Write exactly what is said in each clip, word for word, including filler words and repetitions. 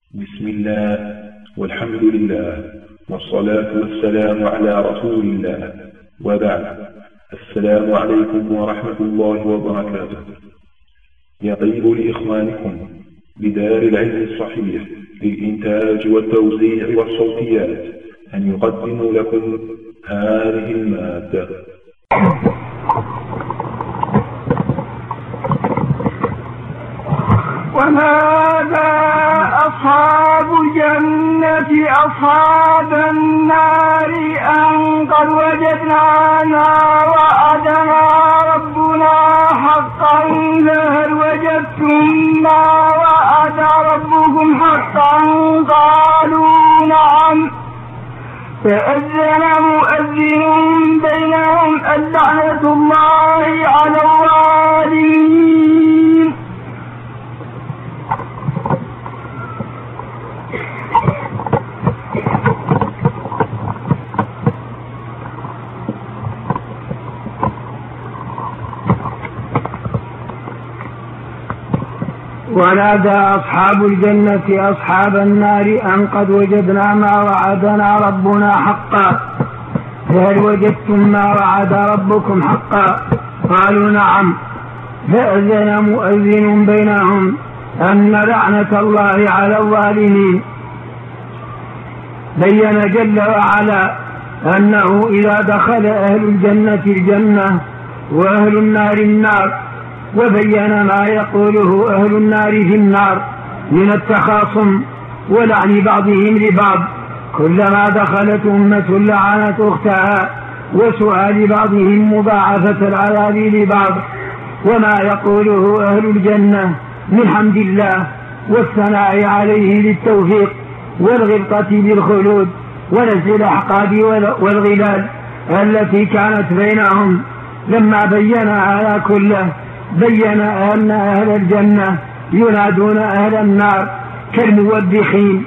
بسم الله والحمد لله والصلاة والسلام على رسول الله، وبعد. السلام عليكم ورحمة الله وبركاته. يطيب لإخوانكم بدار العلم الصحيح للإنتاج والتوزيع والصوتيات أن يقدموا لكم هذه المادة. ونادى أصحاب الجنة أصحاب النار أن قد وجدنا ما وعدنا ربنا حقا، فهل وجدتم ما وعد ربكم حقا؟ قالوا نعم. فأذن مؤذن بينهم اللعنة الله على الظالمين. ونادى أصحاب الجنة أصحاب النار أن قد وجدنا ما وعدنا ربنا حقا، فهل وجدتم ما وعد ربكم حقا؟ قالوا نعم. فأذن مؤذن بينهم أن لعنة الله على الظالمين. بين جل وعلا أنه إذا دخل أهل الجنة الجنة وأهل النار النار، وبين ما يقوله أهل النار في النار من التخاصم ولعن بعضهم لبعض، كلما دخلت أمة لعنت أختها، وسؤال بعضهم مضاعفة العذاب لبعض، وما يقوله أهل الجنة من حمد الله والثناء عليه للتوفيق والغبطة بالخلود ونزع الأحقاد والغلال التي كانت بينهم. لما بين على كله بين أن أهل الجنة ينادون أهل النار كالموبخين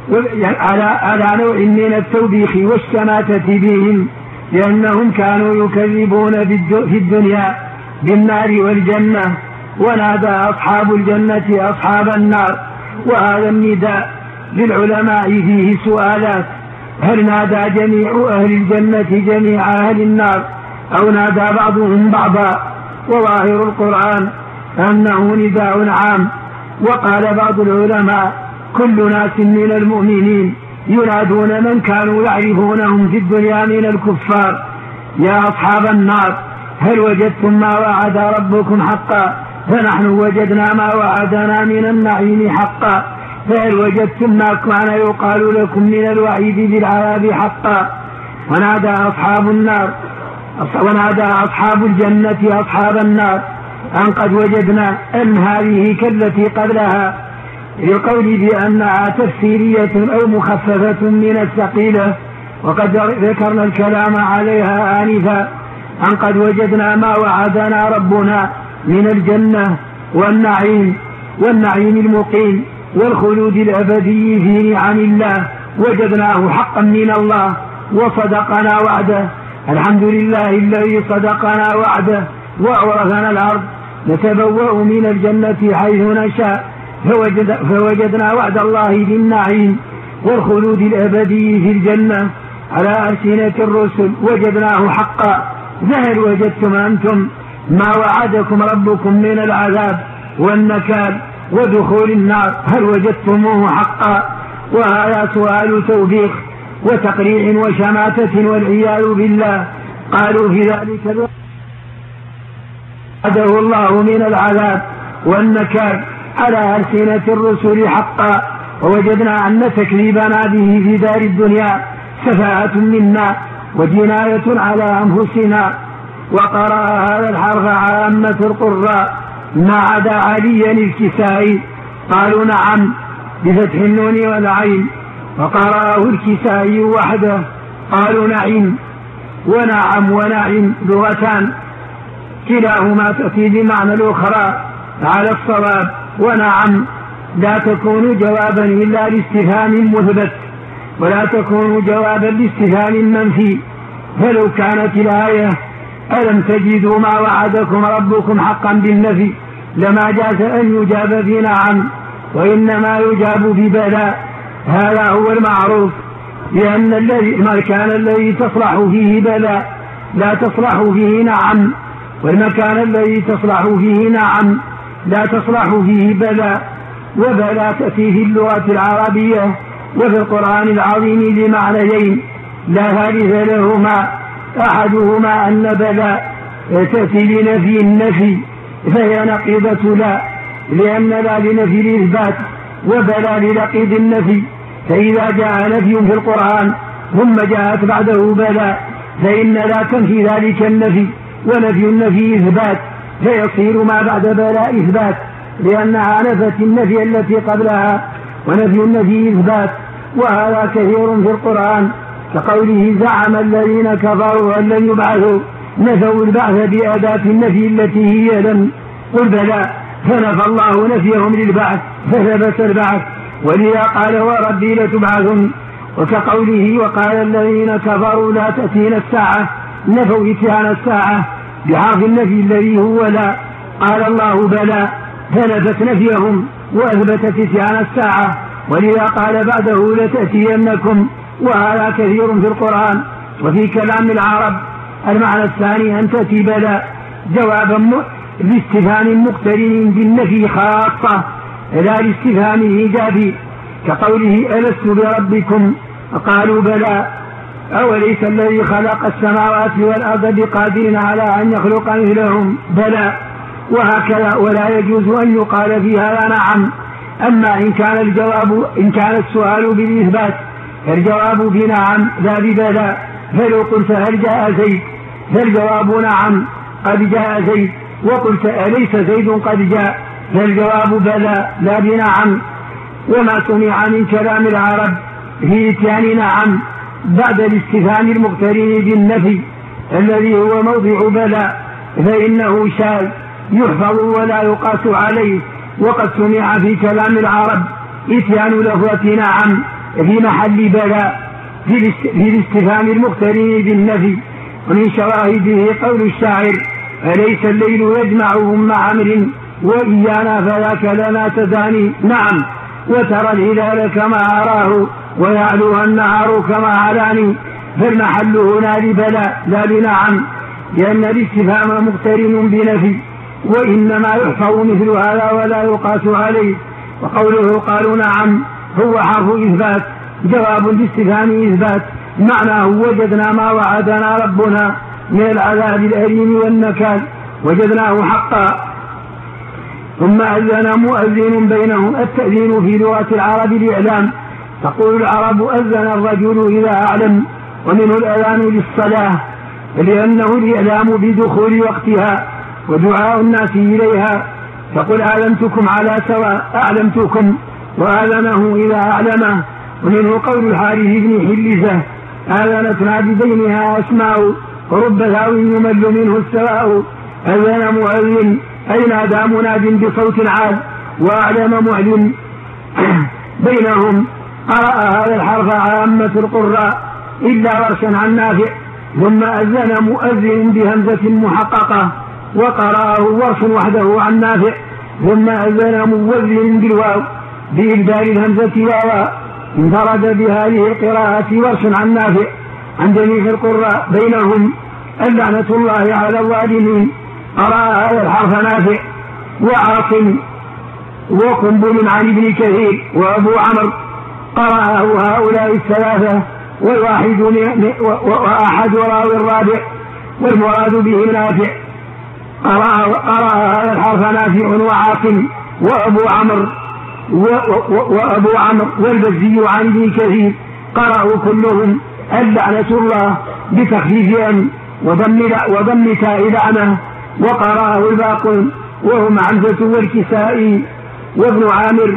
على نوع من التوبيخ والشماتة بهم، لأنهم كانوا يكذبون في الدنيا بالنار والجنة. ونادى أصحاب الجنة أصحاب النار، وهذا النداء للعلماء فيه سؤالات: هل نادى جميع أهل الجنة جميع أهل النار أو نادى بعضهم بعضا؟ وظاهر القرآن أنه نداء عام. وقال بعض العلماء: كل ناس من المؤمنين ينادون من كانوا يعرفونهم في الدنيا من الكفار: يا أصحاب النار هل وجدتم ما وعد ربكم حقا؟ فنحن وجدنا ما وعدنا من النعيم حقا، فهل وجدتم ما كان يقال لكم من الوعيد بالعذاب حقا؟ ونادى أصحاب النار ونادى أصحاب الجنة أصحاب النار أن قد وجدنا أن هذه كالتي قبلها، لقول بأنها تفسيرية أو مخففة من الثقيلة، وقد ذكرنا الكلام عليها آنفا. أن قد وجدنا ما وعدنا ربنا من الجنة والنعيم والنعيم المقيم والخلود الأبدي في نعم الله، وجدناه حقا من الله وصدقنا وعده. الحمد لله الذي صدقنا وعده وأورثنا الأرض، نتبوأ من الجنة حيث نشاء، فوجد فوجدنا وعد الله بالنعيم والخلود الأبدي في الجنة على ألسنة الرسل، وجدناه حقا. فهل وجدتم أنتم ما وعدكم ربكم من العذاب والنكال ودخول النار؟ هل وجدتموه حقا؟ وهذا سؤال توبيخ وتقريع وشماتة والعياذ بالله. قالوا في ذلك وعده الله من العذاب والنكال على ألسنة الرسل حقا، ووجدنا أن تكذيبنا به في دار الدنيا سفاهة منا وجناية على أنفسنا. وقرأ هذا الحرف عامة القراء ما عدا عليا الكسائي. قالوا نعم بفتح النون والعين، وقرأه الكسائي وحده. قالوا نعيم ونعم ونعيم لغتان كلاهما تأتي بمعنى الأخرى على الصواب. ونعم لا تكون جوابا إلا لاستفهام مثبت، ولا تكون جوابا لاستفهام منفي. فلو كانت الآية ألم تجدوا ما وعدكم ربكم حقا بالنفي لما جاز أن يجاب بنعم، وإنما يجاب ببلى. هذا هو المعروف، لأن المكان الذي تصلح فيه بلى لا تصلح فيه نعم، والمكان الذي تصلح فيه نعم لا تصلح فيه بلى. وبلى تأتي في اللغة العربية وفي القرآن العظيم بمعنيين لا ثالث لهما. أحدهما أن بلى تأتي لنفي النفي فهي نقيضة لا، لأن لا لنفي الإثبات وبلى لنقيض النفي. فإذا جاء نفي في القرآن ثم جاءت بعده بلى فإن لا تنفي ذلك النفي، ونفي النفي إثبات، فيصير ما بعد بلى إثبات، لأنها نفت النفي التي قبلها، ونفي النفي إثبات. وهذا كثير في القرآن، كقوله زعم الذين كفروا أن لن يبعثوا، نفوا البعث بأداة النفي التي هي لم. قل بلى، فنفى الله نفيهم للبعث فثبت البعث، ولذا قال وربي لتبعثن. وكقوله وقال الذين كفروا لا تأتينا الساعة، نفوا إتيان الساعة بحرف النفي الذي هو لا. قال الله بلى، فنفت نفيهم وأثبتت إتيان الساعة، ولذا قال بعده لتأتينكم. وهذا كثير في القرآن. وفي كلام العرب المعنى الثاني أن تأتي بلى جوابا لاستفهام مقترن بالنفي خاصة لا لاستفهام إيجابي، كقوله ألست بربكم قالوا بلى، أوليس الذي خلق السماوات والأرض بقادر على أن يخلق مثلهم بلى. وهكذا. ولا يجوز أن يقال في هذا نعم. أما إن كان الجواب إن كان السؤال بالإثبات فالجواب بنعم لا ببلى. فلو قلت هل جاء زيد فالجواب نعم قد جاء زيد، وقلت أليس زيد قد جاء فالجواب بلى لا بنعم. وما سمع من كلام العرب في إتيان نعم بعد الاستفهام المقترن بالنفي الذي هو موضع بلى فإنه شاذ يحفظ ولا يقاس عليه. وقد سمع في كلام العرب إتيان لفظة نعم في محل بلى في الاستفهام المقترن بالنفي. ومن شواهده قول الشاعر أليس الليل يجمعهم مع أمر وإيانا فذاك لنا تداني. نعم، وترى الهلال كما أراه ويعلوها النهار كما علاني. فالمحل هنا لبلى لا لنعم، لأن الاستفهام مقترن بنفي، وإنما يحفظ مثل هذا ولا يقاس عليه. وقوله قالوا نعم هو حرف إثبات جواب لاستفهام إثبات، معناه وجدنا ما وعدنا ربنا من العذاب الأليم والنكال وجدناه حقا. ثم أذن مؤذن بينهم. التأذين في لغة العرب الإعلام، تقول العرب أذن الرجل إذا أعلم، ومنه الأذان للصلاة لأنه الإعلام بدخول وقتها ودعاء الناس إليها. تقول أعلمتكم على سواء، أعلمتكم، وآذنه إذا أعلمه. ومنه قول الحارث بن حلزة آذنتنا ببينها أسماء ورب ثاوي يمل منه السواء. أذن مؤذن أي نادى مناد بصوت عال، وأعلم معلم بينهم. قرأ هذا الحرف عامة القراء إلا ورشا عن نافع. ثم أذن مؤذن بهمزة محققة وقرأه ورش وحده عن نافع. ثم أذن مؤذن بالواو بإبدال الهمزة واوا. انفرد بهذه القراءة ورش عن نافع عن جميع القراء بينهم اللعنة الله على الظالمين. قرأ هذا الحرف نافع وعاصم وقنبل عن ابن كثير وأبو عمرو. قرأه هؤلاء الثلاثة والواحد وأحد راوي الرابع والمراد به نافع. قرأ هذا الحرف نافع وعاصم وأبو عمرو وأبو عمرو والبزي عن ابن كثير. قرأوا كلهم اللعنة الله بتخفيف أن وضم تاء لعنة. وقرأه الباقون وهم حمزة والكسائي وابن عامر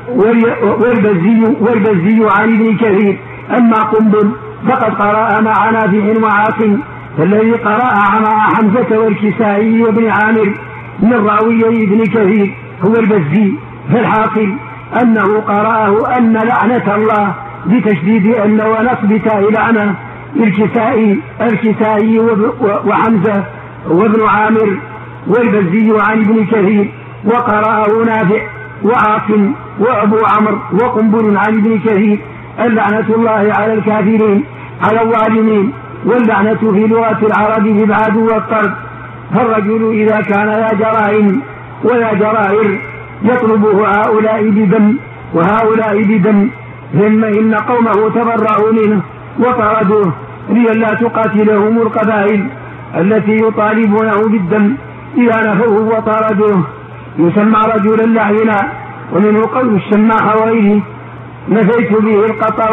والبزي والبزي عن ابن كثير. أما قنبل فقد قرأ مع نافع وعاصم، فالذي قرأ مع حمزة والكسائي وابن عامر من راويي ابن كثير هو البزي. فالحاصل أنه قرأه أن لعنة الله بتشديد أن ونصب تاء لعنة الكسائي الكسائي وحمزة وابن عامر والبزي عن ابن كثير. وقرأه نافع وعاصم وأبو عمرو وقنبل عن ابن كثير اللعنة الله على الكافرين على الظالمين، واللعنة في لغة العرب الإبعاد والطرد. فالرجل إذا كان لا جرائم ولا جرائر يطلبه هؤلاء بدم وهؤلاء بدم، ثم إن قومه تبرأوا منه وطردوه لئلا تقاتلهم القبائل التي يطالبونه بالدم إذا نفوه وطردوه. يسمى رجلا لعينا، ومنه قول الشماخ وغيره: نفيت به القطا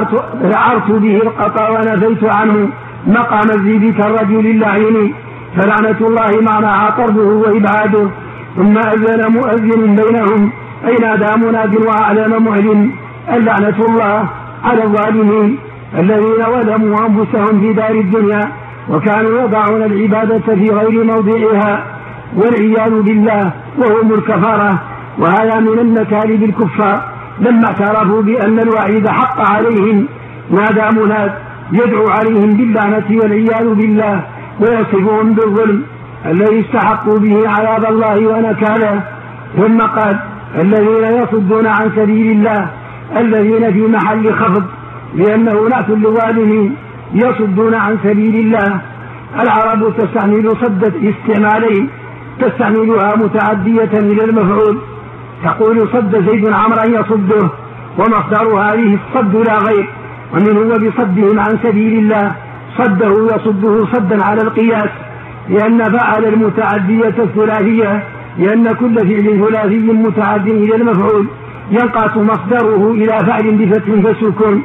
ولعرت به القطا ونفيت عنه مقام الزيد كالرجل اللعين. فلعنة الله معناها طرده وإبعاده. ثم أذن مؤذن بينهم أي نادى مناد وأعلم معلن اللعنة الله على الظالمين الذين ظلموا أنفسهم في دار الدنيا وكانوا يضعون العبادة في غير موضعها والعياذ بالله وهم الكفرة. وهذا من النكال بالكفار لما اعترفوا بأن الوعيد حق عليهم نادى مناد يدعو عليهم باللعنة والعياذ بالله ويصفهم بالظلم الذي استحقوا به عذاب الله ونكاله. ثم قال: الذين يصدون عن سبيل الله الذين في محل خفض لأنه نعت للظالمين يصدون عن سبيل الله. العرب تستعمل صد استعمالين، تستعملها متعدية إلى المفعول، تقول صد زيد عمرا يصده، ومصدر هذه الصد لا غير، ومنه بصدهم عن سبيل الله صده يصده صدا على القياس، لأن فعل المتعدية الثلاثية، لأن كل فعل ثلاثي متعد إلى المفعول ينقص مصدره إلى فعل بفتح فسكن،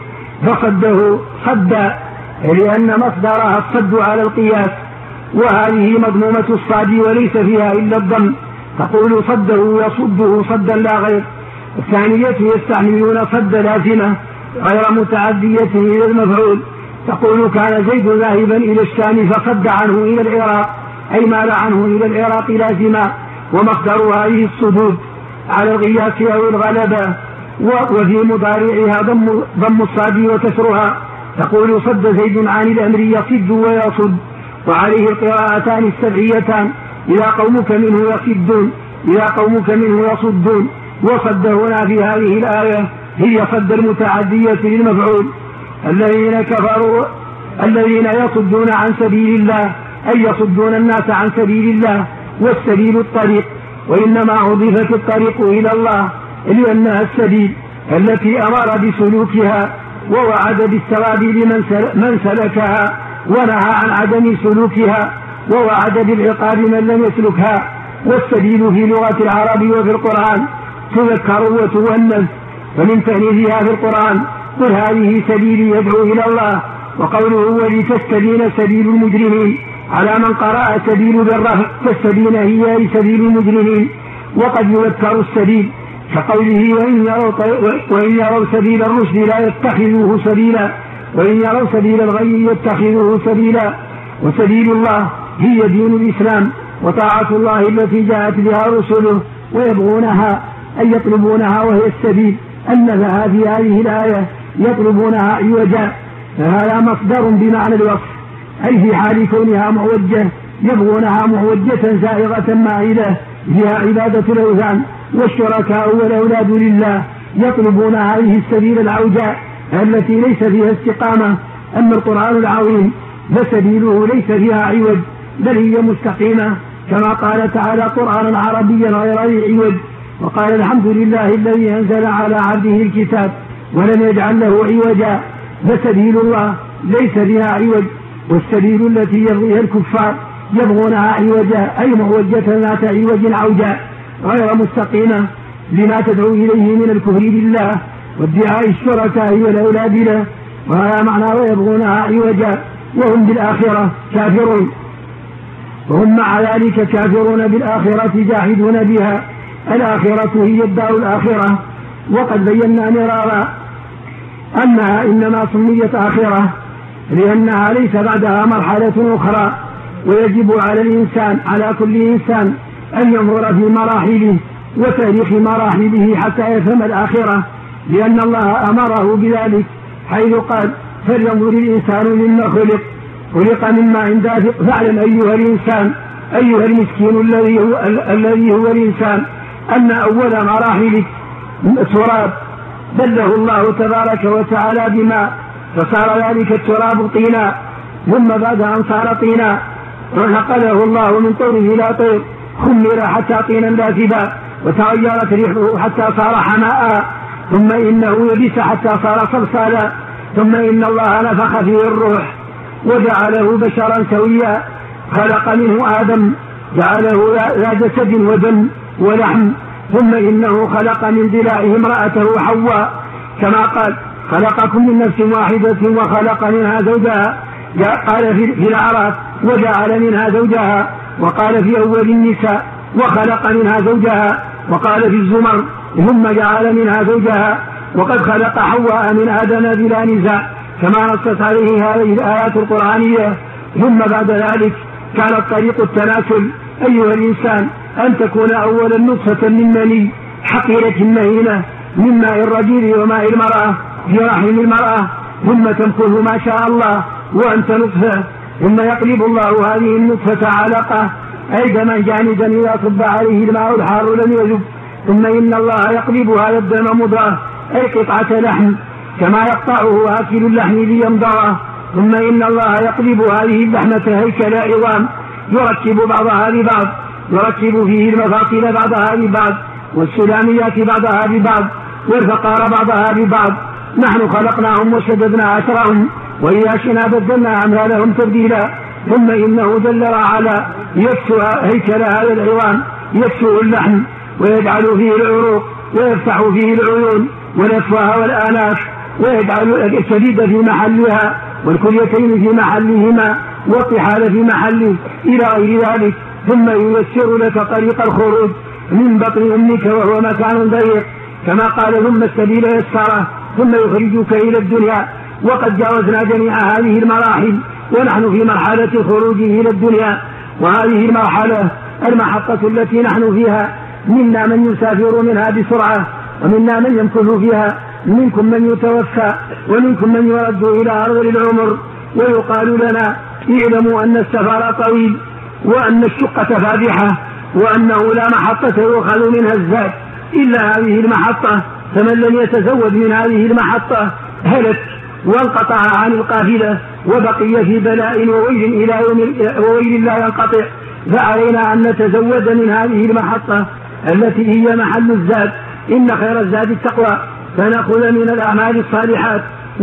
فصده صدا لأن مصدرها الصد على القياس، وهذه مضمومة الصاد وليس فيها إلا الضم، تقول صده يصده صدا لا غير. الثانية يستعملون صد لازمة غير متعدية إلى المفعول، تقول كان زيد ذاهبا إلى الشام فصد عنه إلى العراق أي مال عنه إلى العراق لازما، ومصدر هذه الصدود على الغياس أو الغلبة، وفي مضارعها ضم, ضم الصاد وكسرها، تقول صد زيد عن الأمر يصد ويصد. وعليه القراءتان السبعيتان: إذا قومك منه يصدون إذا قومك منه يصدون. وصد هنا في هذه الآية هي صد المتعدية للمفعول. الذين كفروا الذين يصدون عن سبيل الله أي يصدون الناس عن سبيل الله، والسبيل الطريق، وإنما أضيفت الطريق إلى الله لأنها السبيل التي أمر بسلوكها ووعد بالثواب لمن سلكها، ونهى عن عدم سلوكها ووعد بالعقاب من لم يسلكها. والسبيل في لغة العرب وفي القرآن تذكر وتؤنث، ومن تأنيثها في القرآن: قل هذه سبيلي يدعو إلى الله. وقوله: ولتستبين سبيل المجرمين على من قرأ سبيل بالرفع، فالسبيل هي سبيل المجرمين. وقد يذكر السبيل كقوله: وإن يروا, وإن يروا سبيل الرشد لا يتخذوه سبيلا، وإن يروا سبيل الغي يتخذوه سبيلا. وسبيل الله هي دين الإسلام وطاعة الله التي جاءت بها رسله، ويبغونها أي يطلبونها وهي السبيل، أنها في هذه الآية يطلبونها عوجا، فهذا مصدر بمعنى الوصف، أي في حال كونها معوجة يبغونها معوجة زائغة مائلة فيها عبادة الأوثان والشركاء والأولاد لله، يطلبون هذه السبيل العوجاء التي ليس فيها استقامة. أما القرآن العظيم فسبيله ليس فيها عوج بل هي مستقيمة، كما قال تعالى: قرآنا عربيا غير ذي عوج. وقال: الحمد لله الذي أنزل على عبده الكتاب ولم يجعل له عوجا. فسبيل الله ليس فيها عوج، والسبيل التي يبغيها الكفار يبغونها عوجا أي معوجة ذات عوج عوجا غير مستقيمة لما تدعو إليه من الكفر بالله وادعاء الشركاء والأولاد له، وهذا معنى ويبغونها عوجا، وهم بالآخرة كافرون، وهم مع ذلك كافرون بالآخرة جاحدون بها. الآخرة هي الدار الآخرة، وقد بينا مرارا أنها إنما سميت آخرة لأنها ليس بعدها مرحلة أخرى، ويجب على الإنسان على كل إنسان أن ينظر في مراحله وتاريخ مراحله حتى يفهم الآخرة، لأن الله أمره بذلك حيث قال: فلينظر الإنسان مما خلق خلق من ماء دافق. فاعلم أيها الإنسان أيها المسكين الذي هو, الذي هو الإنسان أن أول مراحلك تراب بله الله تبارك وتعالى بماء فصار ذلك التراب طينا، ثم بعد أن صار طينا نقله الله من طور إلى طور، خمر حتى طينا دافبا، وتغيرت ريحه حتى صار حماء، ثم إنه يبس حتى صار صلصالا، ثم إن الله نفخ فيه الروح وجعله بشرا سويا، خلق منه آدم جعله ذا جسد ودم ولحم، ثم إنه خلق من ضلعه امرأته حواء، كما قال خلقكم من نفس واحدة وخلق منها زوجها، قال في الأعراف وجعل منها زوجها، وقال في أول النساء وخلق منها زوجها، وقال في الزمر ثم جعل منها زوجها، وقد خلق حواء من آدم بلا نزاع كما نصت عليه هذه الآيات القرآنية. ثم بعد ذلك كانت طريق التناسل أيها الإنسان أن تكون أولا نطفة من مني حقيرة مهينة من ماء الرجل وماء المرأة في رحم المرأة، ثم تمكث ما شاء الله وأنت نطفة، ثم يقلب الله هذه النطفة علقة أي دما جامدا إذا صب عليه الماء الحار لم يذب، ثم إن الله يقلبها الدم مضغة أي قطعة لحم كما يقطعه آكل اللحم ليمضغه، ثم إن الله يقلب هذه اللحمة هيكل عظام يركب بعضها ببعض، يركب فيه المفاصل بعضها ببعض والسلاميات بعضها ببعض والفقار بعضها ببعض، نحن خلقناهم وشددنا أسرهم وإذا شئنا بدلنا أمثالهم تبديلا، ثم إنه جل وعلا يكسو هيكل هذا العظام، يكسو اللحم ويجعل فيه العروق ويفتح فيه العيون والأفواه والآناف، ويجعل الشديد في محلها والكليتين في محلهما والطحال في محله إلى غير ذلك، ثم ييسر لك طريق الخروج من بطن أمك وهو مكان ضيق كما قال ثم السبيل يسره، ثم يخرجك إلى الدنيا، وقد جاوزنا جميع هذه المراحل ونحن في مرحلة خروجه إلى الدنيا، وهذه المرحلة المحطة التي نحن فيها، منا من يسافر منها بسرعة ومنا من يمكث فيها، منكم من يتوفى ومنكم من يرد إلى أرض العمر، ويقال لنا اعلموا أن السفر طويل وأن الشقة فادحة وأنه لا محطة يؤخذ منها الزاد إلا هذه المحطة، فمن لم يتزود من هذه المحطة هلك وانقطع عن القافلة وبقي في بلاء وويل إلى يوم وويل لا ينقطع، فعلينا أن نتزود من هذه المحطة التي هي محل الزاد، إن خير الزاد التقوى، فنأخذ من الأعمال الصالحات،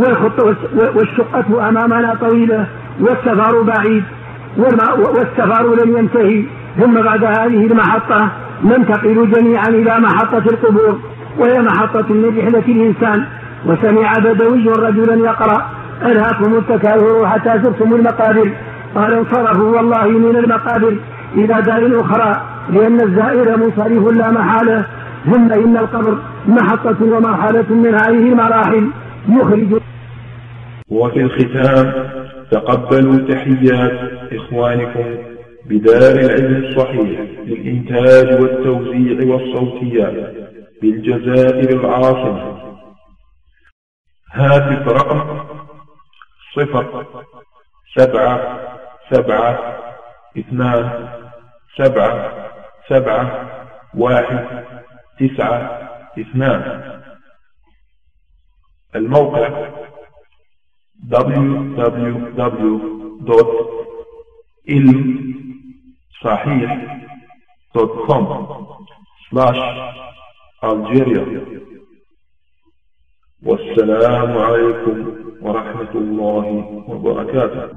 والشقة أمامنا طويلة والسفر بعيد والسفر لم ينتهي، ثم بعد هذه المحطة ننتقل جميعا إلى محطة القبور، وهي محطة من رحلة الإنسان. وسمع بدوي رجلا يقرأ ألهاكم التكاثر حتى زرتم المقابر، قال انصرفوا والله من المقابر إلى دار أخرى لأن الزائر منصرف لا محالة، ثم إن القبر محطة ومرحلة من هذه المراحل يخرج. وفي الختام تقبلوا تحيات إخوانكم بدار العلم الصحيح للإنتاج والتوزيع والصوتيات بالجزائر العاصمة. هاتف رقم صفر سبعة سبعة اثنان سبعة سبعة واحد تسعة اثنان. الموقع دبليو دبليو دبليو دوت علم صحيح دوت كوم سلاش ألجيريا. والسلام عليكم ورحمة الله وبركاته.